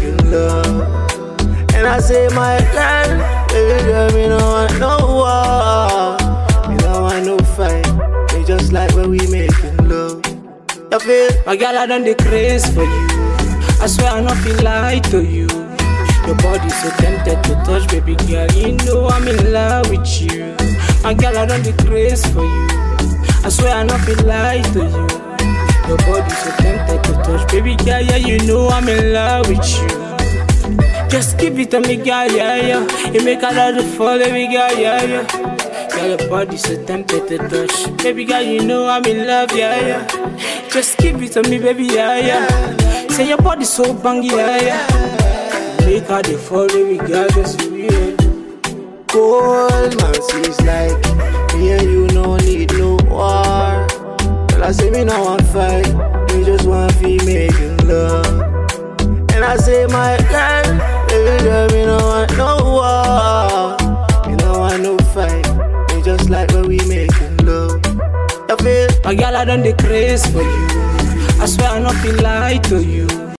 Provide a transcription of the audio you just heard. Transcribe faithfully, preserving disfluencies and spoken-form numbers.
making love. And I say, my girl, baby girl, me no want no war. Me no want no fight. Me just like when we making love. You feel? My girl, I done the craze for you. I swear I not feel lie to you. Your body so tempted to touch, baby girl. You know I'm in love with you. My girl, I done the craze for you. I swear I not feel lie to you. Your body so tempted to touch, baby girl. Yeah, you know I'm in love with you. Just give it to me, girl, yeah, yeah. You make a lot of fall, baby girl, yeah, yeah. Girl, your body so tempted to touch, baby girl, you know I'm in love, yeah, yeah. Just give it to me, baby, yeah, yeah. Say your body so bang, yeah, yeah. Make her the fall, baby girl, just weird. Cold man sees like me and you no need no war. Girl, I say me no want fight, me just want to be making love. And I say, my girl, baby girl, me no want no war. Me no want no fight, me just like when we making love. You feel? My girl, I done the craze for you. I swear I not feel lie to you.